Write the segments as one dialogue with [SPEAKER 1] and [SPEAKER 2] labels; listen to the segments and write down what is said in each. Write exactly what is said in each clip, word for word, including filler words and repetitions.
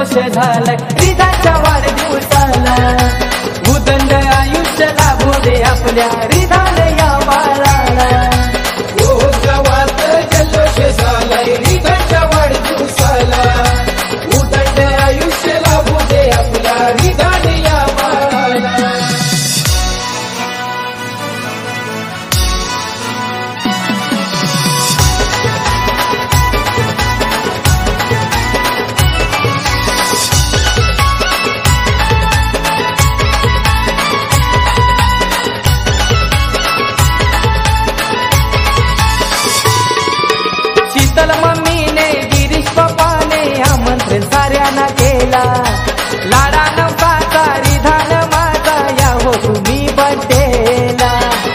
[SPEAKER 1] जल्लोष झालाय रिधाच्या वाढदिवसाला उदंड आयुष्य लाभू दे आपल्या रिधाने या बाळाला
[SPEAKER 2] गावात जल्लोष झालाय रिधाच्या वाढदिवसाला उदंड आयुष्य लाभू दे आपल्या रिधाने या बाळाला
[SPEAKER 1] शीतल मम्मीने गिरीश पप्पाने आमंत्रण साऱ्यांना केला लाडा नवसाचा रिधान माझा या हो तुम्ही बड्डेला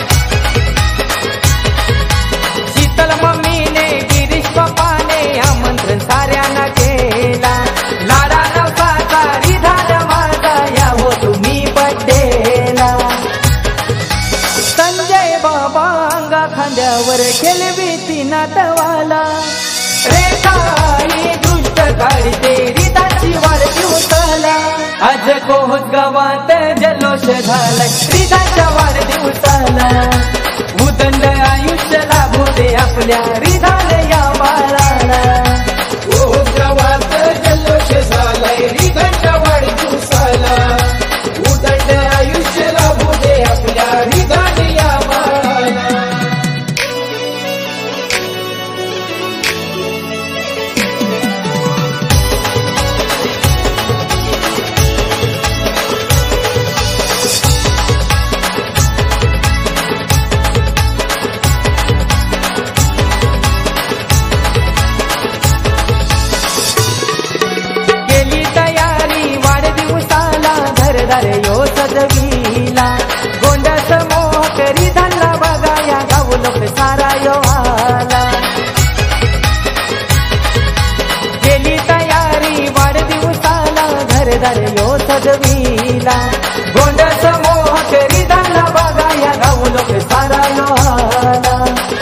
[SPEAKER 1] शीतल मम्मीने गिरीश पप्पाने आमंत्रण साऱ्यांना केला लाडा नवसाचा रिधान माझा या हो तुम्ही बड्डेला संजय बाबा अंगा खांद्यावर खेळवी नातवाला रेखाई दृष्ट काढते रिधाची वाढदिवसाला आज कोहत गावात जल्लोष झालाय रिधाच्या वाढदिवसाला उदंड आयुष्य लाभू दे आपल्या रिधाने या बाळाला
[SPEAKER 2] गावात जल्लोष झालाय रिधाच्या वाढदिवसाला उदंड आयुष्य लाभू दे आपल्या रिधाने या बाळाला
[SPEAKER 1] घरदार यो सजवीला गोंडस मोह करी धनला बघा या गाव लोक सारा यो आला केली तयारी वाढदिवसाला घरदार यो सजवीला गोंडस मोह करी धनला बघा या गाव लोक सारा यो आला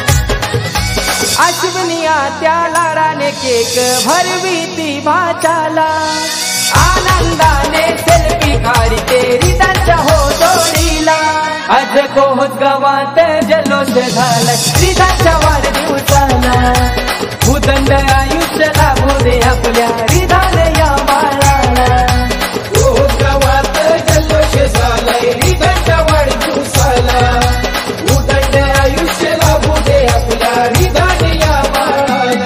[SPEAKER 1] अश्विनिया त्या लाडाने केक भरवी ती भाचाला आनंदाने सेल्फी काढते रिधाच्या हो जोडीला आज कोहत गावात जल्लोष झालाय रिधाच्या वाढदिवसाला उदंड आयुष्य लाभू दे आपल्या रिधाने या बाळाला
[SPEAKER 2] गावात जल्लोष झालाय रिधाच्या वाढदिवसाला उदंड आयुष्य लाभू दे आपल्या रिधाने या बाळाला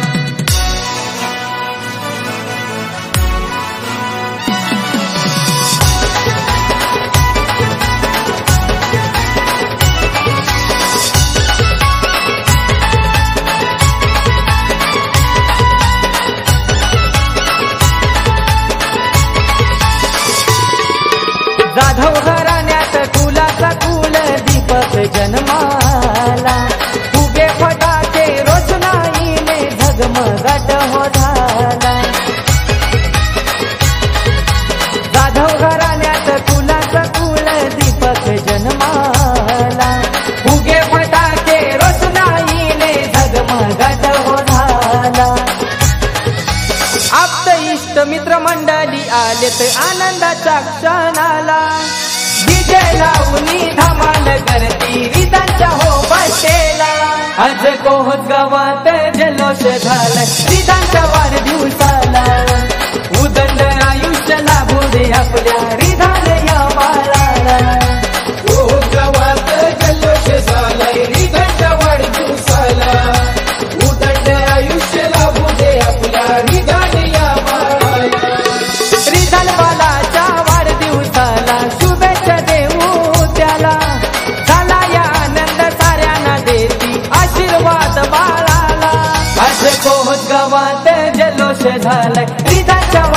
[SPEAKER 1] जाधव घराण्यात कुलाचा कुल दीपक जन्माला फुगे फटाके रोषणाईने झगमगाट हो झाला जाधव घराण्यात कुलाचा कुल दीपक जन्माला फुगे फटाके रोषणाईने झगमगाट हो झाला आप्त इष्ट मित्र मंडळी आलेत आनंदाच्या क्षणाला विजय लावणी धमाल करती रिधाच्या हो बड्डेला आज कोहत गावात जल्लोष झालाय रिधाच्या वाढदिवसाला उदंड आयुष्य लाभू दे आपल्या रिधाने या बाळाला
[SPEAKER 2] गावात जल्लोष झालाय रिधाच्या वाढदिवसाला उदंड आयुष्य लाभू दे आपल्या रिधाने या बाळाला
[SPEAKER 1] रिधान बालाच्या वाढदिवसाला शुभेच्छा देऊ त्याला झाला या आनंद साऱ्यांना देती आशीर्वाद बाळाला आज कोहत गावात जल्लोष झालाय रिधाच्या